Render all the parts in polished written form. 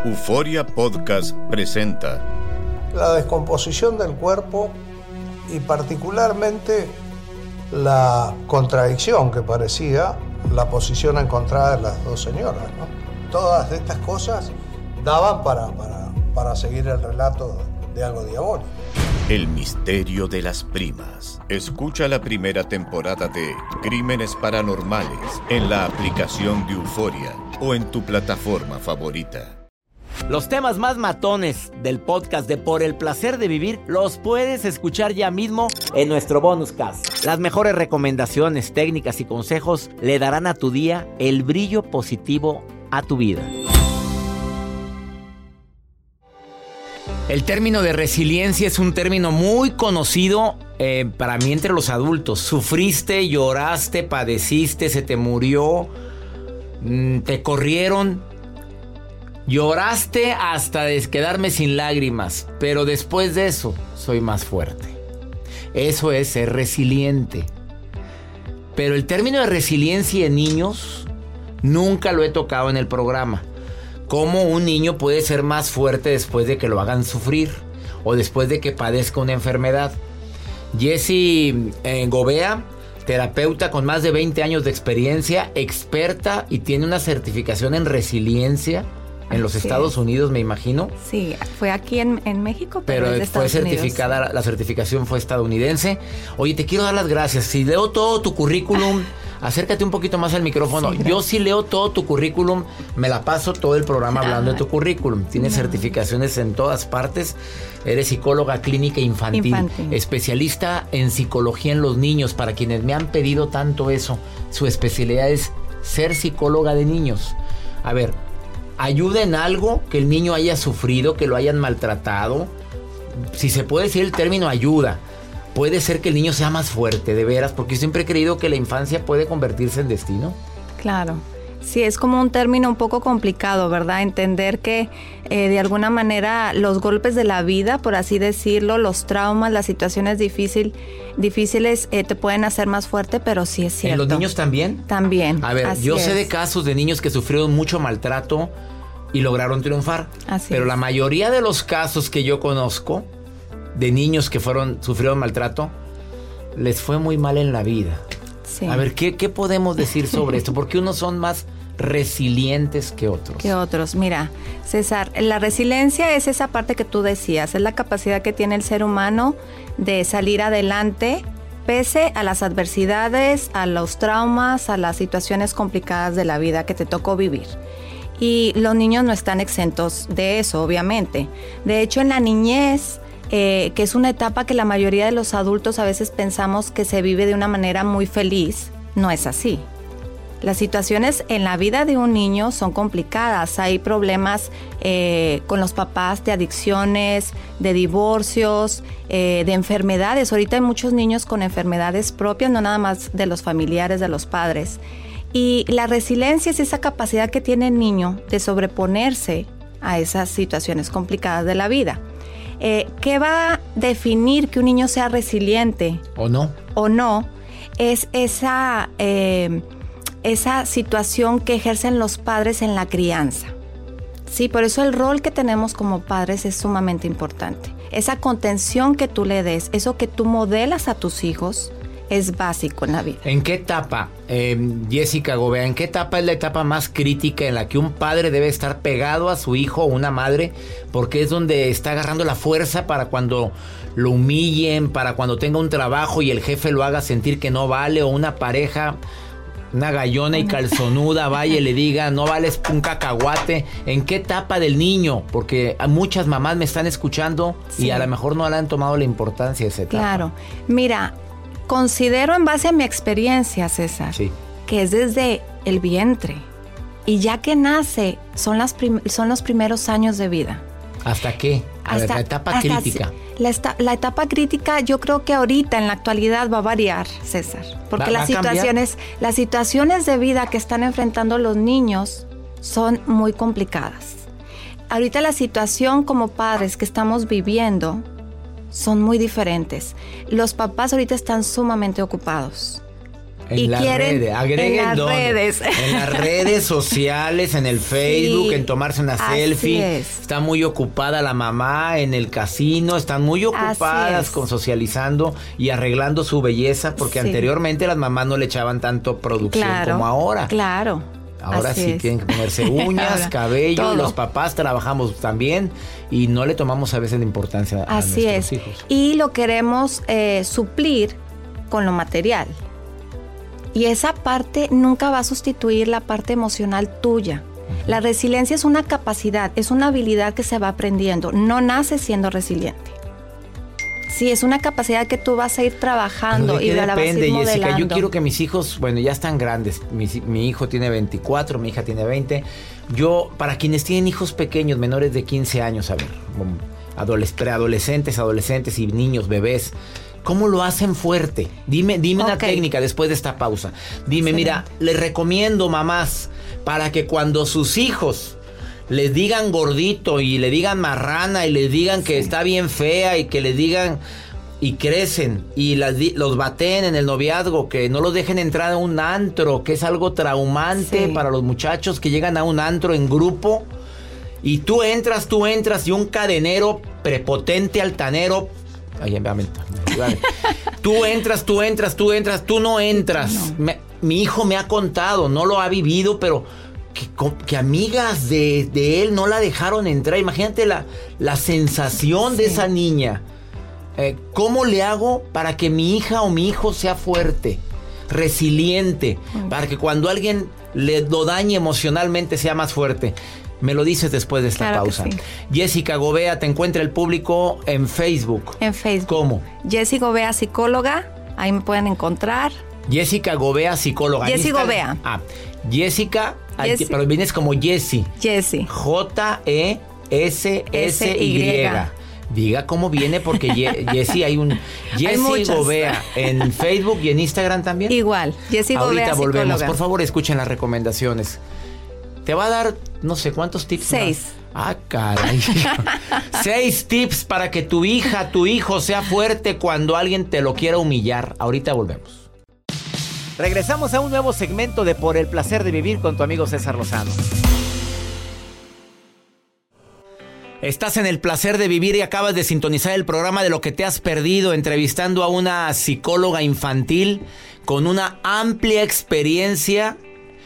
Euforia Podcast presenta la descomposición del cuerpo y particularmente la contradicción que parecía la posición encontrada de las dos señoras, ¿no? Todas estas cosas daban para seguir el relato de algo diabólico. El misterio de las primas. Escucha la primera temporada de Crímenes Paranormales en la aplicación de Euforia o en tu plataforma favorita. Los temas más matones del podcast de Por el Placer de Vivir los puedes escuchar ya mismo en nuestro bonus cast. Las mejores recomendaciones, técnicas y consejos le darán a tu día el brillo positivo a tu vida. El término de resiliencia es un término muy conocido para mí entre los adultos. Sufriste, lloraste, padeciste, se te murió, te corrieron. Lloraste hasta quedarme sin lágrimas, pero después de eso soy más fuerte. Eso es ser resiliente. Pero el término de resiliencia en niños nunca lo he tocado en el programa. ¿Cómo un niño puede ser más fuerte después de que lo hagan sufrir o después de que padezca una enfermedad? Jessie Gobea, terapeuta con más de 20 años de experiencia, experta y tiene una certificación en resiliencia en los Estados Unidos, me imagino. Sí, fue aquí en México, pero fue certificada, Unidos. La certificación fue estadounidense. Oye, te quiero dar las gracias. Si leo todo tu currículum, acércate un poquito más al micrófono. Sí, yo sí leo todo tu currículum, me la paso todo el programa hablando de tu currículum. Tienes certificaciones en todas partes. Eres psicóloga clínica infantil, especialista en psicología en los niños. Para quienes me han pedido tanto eso, su especialidad es ser psicóloga de niños. A ver, ¿ayuda en algo que el niño haya sufrido, que lo hayan maltratado? Si se puede decir el término ayuda, puede ser que el niño sea más fuerte, de veras, porque yo siempre he creído que la infancia puede convertirse en destino. Claro, sí, es como un término un poco complicado, ¿verdad? Entender que de alguna manera los golpes de la vida, por así decirlo, los traumas, las situaciones difíciles te pueden hacer más fuerte, pero sí es cierto. ¿En los niños también? También. A ver, yo sé de casos de niños que sufrieron mucho maltrato y lograron triunfar. Pero la mayoría de los casos que yo conozco de niños que sufrieron maltrato, les fue muy mal en la vida. Sí. A ver, ¿qué podemos decir sobre esto? ¿Por qué unos son más resilientes que otros? Mira, César, la resiliencia es esa parte que tú decías, es la capacidad que tiene el ser humano de salir adelante pese a las adversidades, a los traumas, a las situaciones complicadas de la vida que te tocó vivir. Y los niños no están exentos de eso, obviamente. De hecho, en la niñez, que es una etapa que la mayoría de los adultos a veces pensamos que se vive de una manera muy feliz, no es así. Las situaciones en la vida de un niño son complicadas. Hay problemas con los papás de adicciones, de divorcios, de enfermedades. Ahorita hay muchos niños con enfermedades propias, no nada más de los familiares, de los padres. Y la resiliencia es esa capacidad que tiene el niño de sobreponerse a esas situaciones complicadas de la vida. ¿Qué va a definir que un niño sea resiliente? ¿O no? Es esa situación que ejercen los padres en la crianza. Sí, por eso el rol que tenemos como padres es sumamente importante. Esa contención que tú le des, eso que tú modelas a tus hijos, es básico en la vida. ¿En qué etapa, Jessica Gobea, en qué etapa es la etapa más crítica en la que un padre debe estar pegado a su hijo o una madre? Porque es donde está agarrando la fuerza para cuando lo humillen, para cuando tenga un trabajo y el jefe lo haga sentir que no vale, o una pareja, una gallona y calzonuda, vaya y le diga, no vales un cacahuate. ¿En qué etapa del niño? Porque muchas mamás me están escuchando y a lo mejor no le han tomado la importancia de esa etapa. Claro, mira, considero en base a mi experiencia, César, que es desde el vientre. Y ya que nace, son los primeros años de vida. ¿Hasta qué? La etapa crítica. La etapa crítica yo creo que ahorita, en la actualidad, va a variar, César. Porque las situaciones de vida que están enfrentando los niños son muy complicadas. Ahorita la situación como padres que estamos viviendo son muy diferentes. Los papás ahorita están sumamente ocupados. En las redes, agreguen en las redes. En las redes sociales, en el Facebook, en tomarse una selfie. Está muy ocupada la mamá en el casino, están muy ocupadas con socializando y arreglando su belleza, porque anteriormente las mamás no le echaban tanto producción como ahora. Claro. Ahora sí tienen que ponerse uñas, cabello, todo. Los papás trabajamos también y no le tomamos a veces la importancia a nuestros hijos. Y lo queremos suplir con lo material. Y esa parte nunca va a sustituir la parte emocional tuya. La resiliencia es una capacidad, es una habilidad que se va aprendiendo. No naces siendo resiliente. Sí, es una capacidad que tú vas a ir trabajando y la vas a ir modelando. Jessica, yo quiero que mis hijos, bueno, ya están grandes. Mi hijo tiene 24, mi hija tiene 20. Yo, para quienes tienen hijos pequeños, menores de 15 años, a ver, preadolescentes, adolescentes y niños, bebés, ¿cómo lo hacen fuerte? Dime una técnica después de esta pausa. Dime, mira, les recomiendo, mamás, para que cuando sus hijos les digan gordito y le digan marrana y les digan que está bien fea y que les digan y crecen y los baten en el noviazgo, que no los dejen entrar a un antro, que es algo traumante para los muchachos que llegan a un antro en grupo y tú entras y un cadenero prepotente, altanero, tú no entras. No. Mi hijo me ha contado, no lo ha vivido, pero que amigas de él no la dejaron entrar. Imagínate la sensación de esa niña. ¿Cómo le hago para que mi hija o mi hijo sea fuerte, resiliente, para que cuando alguien lo dañe emocionalmente sea más fuerte? Me lo dices después de esta pausa. Jessica Gobea, te encuentra el público en Facebook. En Facebook. ¿Cómo? Jessy Gobea, psicóloga. Ahí me pueden encontrar. Jessica Gobea, psicóloga. Jessy Gobea. Jessica, pero vienes como Jessy. Jessy. J-E-S-S-Y. Diga cómo viene, porque Jessy hay Jessy Gobea en Facebook y en Instagram también. Igual, Jessy Gobea, ahorita volvemos. psicóloga. Por favor, escuchen las recomendaciones. Te va a dar no sé cuántos tips. 6. Caray. 6 tips para que tu hija, tu hijo sea fuerte cuando alguien te lo quiera humillar. Ahorita volvemos. Regresamos a un nuevo segmento de Por el Placer de Vivir con tu amigo César Lozano. Estás en el placer de vivir y acabas de sintonizar el programa de Lo que te has perdido, entrevistando a una psicóloga infantil con una amplia experiencia,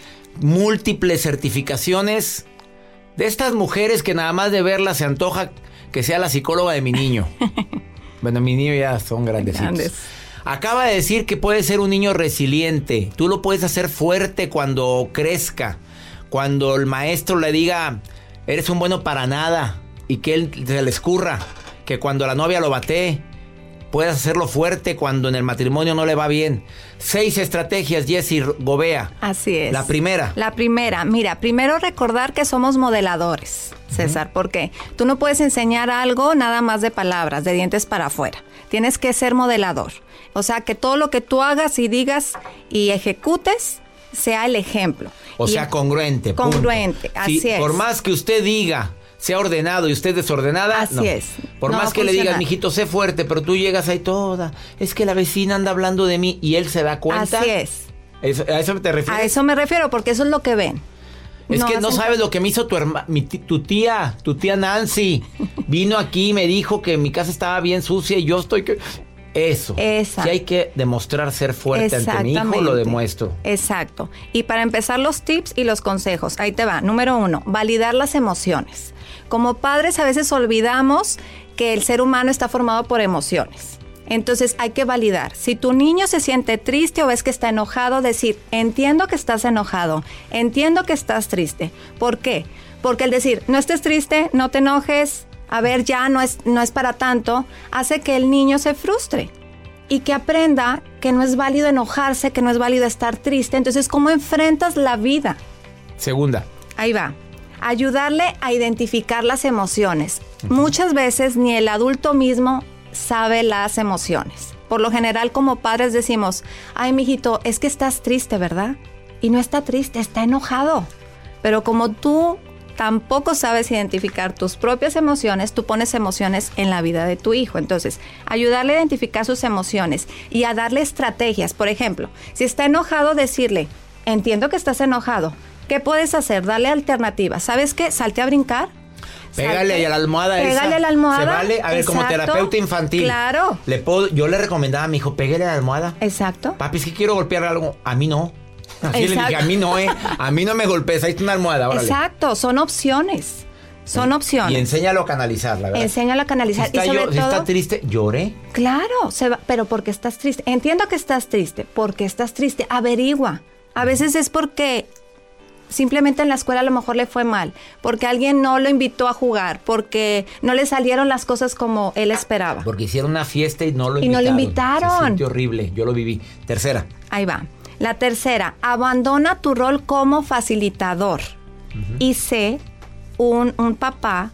múltiples certificaciones, de estas mujeres que nada más de verla se antoja que sea la psicóloga de mi niño. Bueno, mi niño ya son grandecitos. Acaba de decir que puede ser un niño resiliente. Tú lo puedes hacer fuerte cuando crezca. Cuando el maestro le diga, eres un bueno para nada, y que él se le escurra. Que cuando la novia lo batee, puedes hacerlo fuerte cuando en el matrimonio no le va bien. 6 estrategias, Jessy Gobea. Así es. La primera. Mira, primero recordar que somos modeladores, César. ¿Por qué? Tú no puedes enseñar algo nada más de palabras, de dientes para afuera. Tienes que ser modelador. O sea, que todo lo que tú hagas y digas y ejecutes sea el ejemplo. O sea, congruente. Congruente, así es. Por más que usted diga, sea ordenado y usted desordenada, así es. Por más que le digas, mijito, sé fuerte, pero tú llegas ahí toda. Es que la vecina anda hablando de mí y él se da cuenta. Así es. ¿A eso te refieres? A eso me refiero, porque eso es lo que ven. Es que no sabes lo que me hizo tu tía Nancy. Vino aquí y me dijo que mi casa estaba bien sucia y yo estoy que... Eso. Exacto. Si hay que demostrar ser fuerte ante mi hijo, lo demuestro. Exacto. Y para empezar, los tips y los consejos. Ahí te va. Número 1, validar las emociones. Como padres a veces olvidamos que el ser humano está formado por emociones. Entonces hay que validar. Si tu niño se siente triste o ves que está enojado, decir, entiendo que estás enojado, entiendo que estás triste. ¿Por qué? Porque el decir, no estés triste, no te enojes, a ver, ya no es para tanto, hace que el niño se frustre y que aprenda que no es válido enojarse, que no es válido estar triste. Entonces, ¿cómo enfrentas la vida? Segunda. Ahí va. Ayudarle a identificar las emociones. Muchas veces ni el adulto mismo sabe las emociones. Por lo general, como padres decimos, ay, mijito, es que estás triste, ¿verdad? Y no está triste, está enojado. Pero como tú tampoco sabes identificar tus propias emociones, tú pones emociones en la vida de tu hijo. Entonces, ayudarle a identificar sus emociones y a darle estrategias. Por ejemplo, si está enojado, decirle, entiendo que estás enojado. ¿Qué puedes hacer? Darle alternativas. ¿Sabes qué? Salte a brincar. Pégale a la almohada esa. Pégale a la almohada. Se vale. A ver, como Exacto. terapeuta infantil. Claro. Yo le recomendaba a mi hijo, pégale a la almohada. Exacto. Papi, es que quiero golpear algo. A mí no. Así le dije, Exacto. a mí no, A mí no me golpees. Ahí está una almohada, órale. Exacto. Son opciones. Son opciones. Y enséñalo a canalizar, la verdad. Enséñalo a canalizar. Si está, y sobre todo, si está triste, llore. Claro, pero porque estás triste. Entiendo que estás triste. Porque estás triste. Averigua. A veces es porque simplemente en la escuela a lo mejor le fue mal, porque alguien no lo invitó a jugar, porque no le salieron las cosas como él esperaba. Porque hicieron una fiesta y no lo Y invitaron. no lo invitaron. Se siente horrible, yo lo viví. Tercera. Ahí va. La tercera, abandona tu rol como facilitador y sé un papá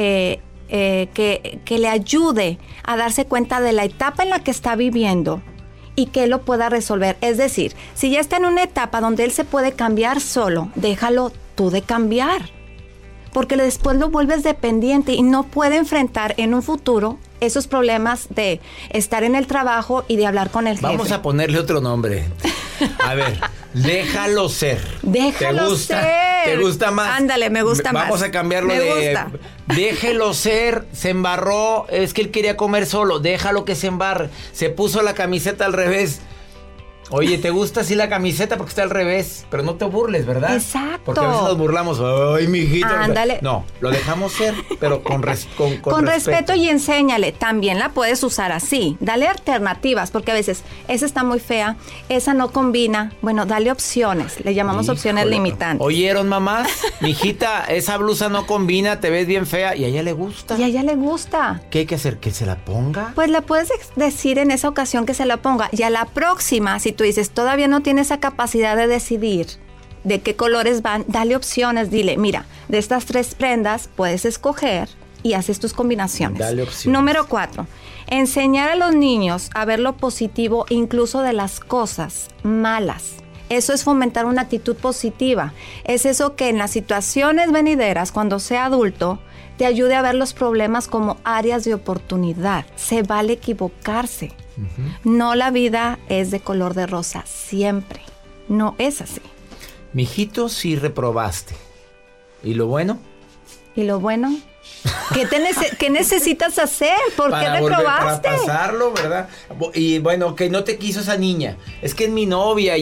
que le ayude a darse cuenta de la etapa en la que está viviendo y que él lo pueda resolver. Es decir, si ya está en una etapa donde él se puede cambiar solo, déjalo tú de cambiar. Porque después lo vuelves dependiente y no puede enfrentar en un futuro esos problemas de estar en el trabajo y de hablar con el jefe. Vamos a ponerle otro nombre. A ver, déjalo ser. Déjalo ¿Te gusta? ser. ¿Te gusta más? Ándale, me gusta más. Vamos a cambiarlo me gusta. Déjelo ser, se embarró, es que él quería comer solo, déjalo que se embarre. Se puso la camiseta al revés. Oye, ¿te gusta así la camiseta porque está al revés? Pero no te burles, ¿verdad? Exacto. Porque a veces nos burlamos. Ay, mijito. Ándale. No, lo dejamos ser, pero con respeto y enséñale. También la puedes usar así. Dale alternativas, porque a veces esa está muy fea, esa no combina. Bueno, dale opciones. Le llamamos opciones limitantes. ¿Oyeron, mamás? Mijita, esa blusa no combina, te ves bien fea y a ella le gusta. Y a ella le gusta. ¿Qué hay que hacer? ¿Que se la ponga? Pues le puedes decir en esa ocasión que se la ponga. Y a la próxima, si tú dices, todavía no tiene esa capacidad de decidir de qué colores van, dale opciones. Dile, mira, de estas 3 prendas puedes escoger y haces tus combinaciones. Dale opciones. Número 4, enseñar a los niños a ver lo positivo incluso de las cosas malas. Eso es fomentar una actitud positiva. Es eso que en las situaciones venideras, cuando sea adulto, te ayude a ver los problemas como áreas de oportunidad. Se vale equivocarse. No, la vida es de color de rosa siempre. No es así. Mijito, sí reprobaste. ¿Y lo bueno? ¿Y lo bueno? ¿Qué necesitas hacer? ¿Por qué reprobaste? Para pasarlo, ¿verdad? Y bueno, que no te quiso esa niña. Es que es mi novia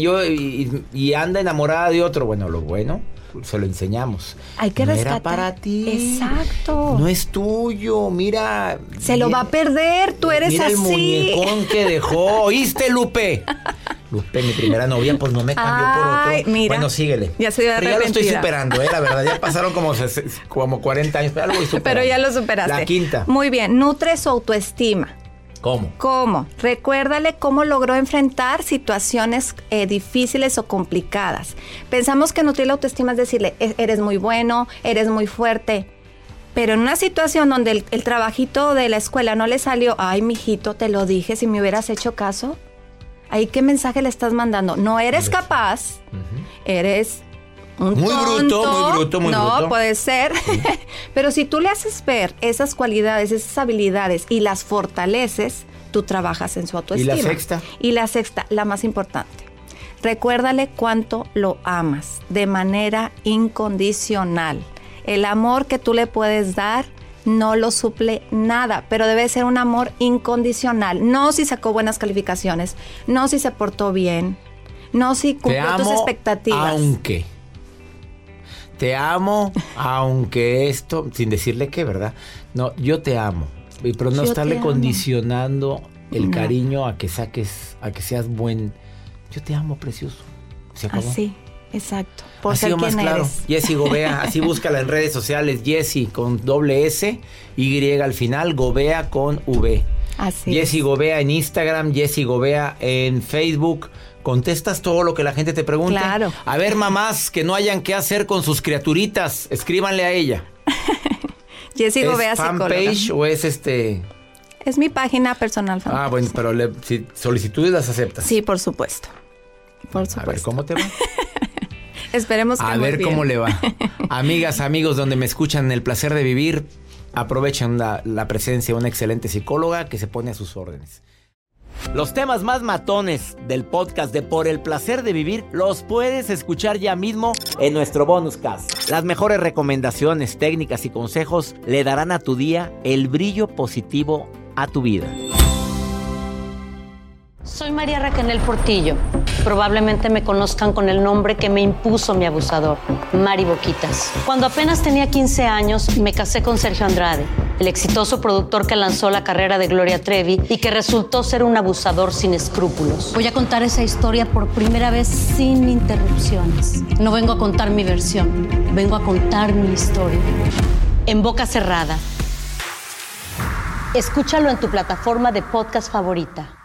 y anda enamorada de otro. Bueno, lo bueno se lo enseñamos. Hay que no rescatar. Era para ti. Exacto. No es tuyo, mira. Se lo va a perder, tú eres mira así. El muñecón que dejó. ¿Oíste, Lupe? Lupe, mi primera novia, pues no me cambió por otro. Mira, bueno, síguele. Ya estoy arrepentida. Pero ya lo estoy superando, la verdad. Ya pasaron como 40 años, pero algo voy superando. Pero ya lo superaste. La quinta. Muy bien, nutre su autoestima. ¿Cómo? Recuérdale cómo logró enfrentar situaciones difíciles o complicadas. Pensamos que nutrir la autoestima es decirle, eres muy bueno, eres muy fuerte. Pero en una situación donde el trabajito de la escuela no le salió, ay, mijito, te lo dije, si me hubieras hecho caso. ¿Ahí qué mensaje le estás mandando? No eres capaz, eres un muy tonto. bruto. No, puede ser. Pero si tú le haces ver esas cualidades, esas habilidades y las fortaleces, tú trabajas en su autoestima. ¿Y la sexta, la más importante. Recuérdale cuánto lo amas de manera incondicional. El amor que tú le puedes dar no lo suple nada, pero debe ser un amor incondicional. No si sacó buenas calificaciones, no si se portó bien, no si cumplió tus expectativas. Te amo, aunque esto, sin decirle qué, ¿verdad? No, yo te amo, pero no estarle condicionando el cariño a que seas buen. Yo te amo, precioso. Se acabó. Así, exacto. Por así ser o más quien claro. eres. Jessie Gobea, así búscala en redes sociales. Jessie con doble S, Y al final, Gobea con V. Así Jessie Gobea en Instagram, Jessie Gobea en Facebook. ¿Contestas todo lo que la gente te pregunte? Claro. A ver, mamás que no hayan qué hacer con sus criaturitas, escríbanle a ella. Jessie Gobea, ¿Es fanpage psicóloga. o es Es mi página personal fanpage. Ah, bueno, pero si solicitudes las aceptas. Sí, por supuesto. Por A ver, supuesto. ¿cómo te va? Esperemos que a ver bien. cómo le va. Amigas, amigos, donde me escuchan en El Placer de Vivir, aprovechen la presencia de una excelente psicóloga que se pone a sus órdenes. Los temas más matones del podcast de Por el Placer de Vivir los puedes escuchar ya mismo en nuestro bonus cast. Las mejores recomendaciones, técnicas y consejos le darán a tu día el brillo positivo a tu vida. Soy María Raquel Portillo. Probablemente me conozcan con el nombre que me impuso mi abusador, Mari Boquitas. Cuando apenas tenía 15 años, me casé con Sergio Andrade, el exitoso productor que lanzó la carrera de Gloria Trevi y que resultó ser un abusador sin escrúpulos. Voy a contar esa historia por primera vez sin interrupciones. No vengo a contar mi versión, vengo a contar mi historia. En boca cerrada. Escúchalo en tu plataforma de podcast favorita.